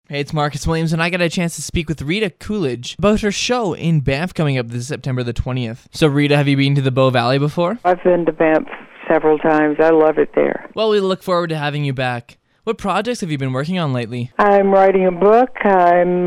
Hey, it's Marcus Williams, and I got a chance to speak with Rita Coolidge about her show in Banff coming up this September the 20th. So, Rita, have you been to the Bow Valley before? I've been to Banff several times. I love it there. Well, we look forward to having you back. What projects have you been working on lately? I'm writing a book. I'm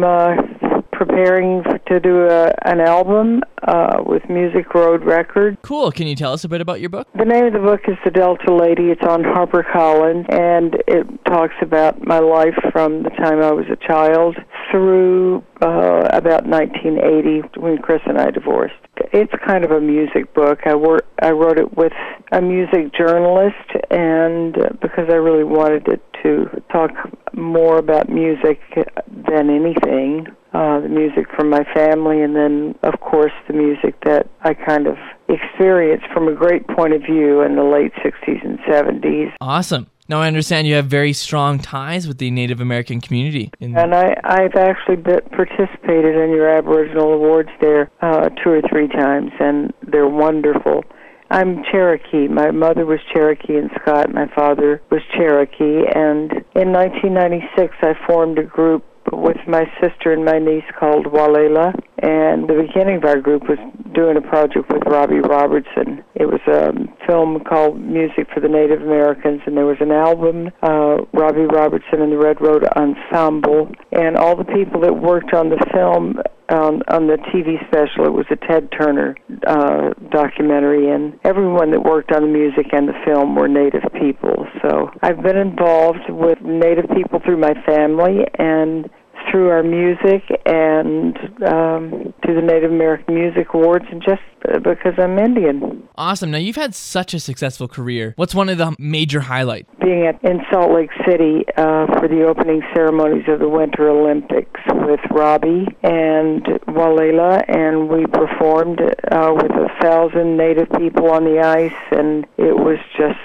preparing to do an album with Music Road Records. Cool. Can you tell us a bit about your book? The name of the book is The Delta Lady. It's on HarperCollins, and it talks about my life from the time I was a child through about 1980 when Chris and I divorced. It's kind of a music book. I wrote it with a music journalist, and because I really wanted it to talk more about music than anything, the music from my family, and then, of course, the music that I kind of experienced from a great point of view in the late 60s and 70s. Awesome. Now, I understand you have very strong ties with the Native American community. And I've actually participated in your Aboriginal Awards there 2 or 3 times, and they're wonderful. I'm Cherokee. My mother was Cherokee and Scott. My father was Cherokee. And in 1996, I formed a group with my sister and my niece called Walela. And the beginning of our group was doing a project with Robbie Robertson. It was a film called Music for the Native Americans, and there was an album, Robbie Robertson and the Red Road Ensemble, and all the people that worked on the film, on the TV special. It was a Ted Turner documentary, and everyone that worked on the music and the film were Native people. So I've been involved with Native people through my family and through our music, and to the Native American Music Awards, and just because I'm Indian. Awesome. Now, you've had such a successful career. What's one of the major highlights? Being in Salt Lake City for the opening ceremonies of the Winter Olympics with Robbie and Walela, and we performed with 1,000 Native people on the ice, and it was just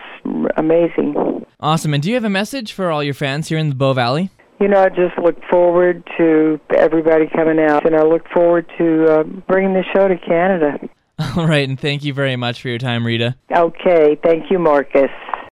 amazing. Awesome. And do you have a message for all your fans here in the Bow Valley? You know, I just look forward to everybody coming out, and I look forward to bringing the show to Canada. All right, and thank you very much for your time, Rita. Okay, thank you, Marcus.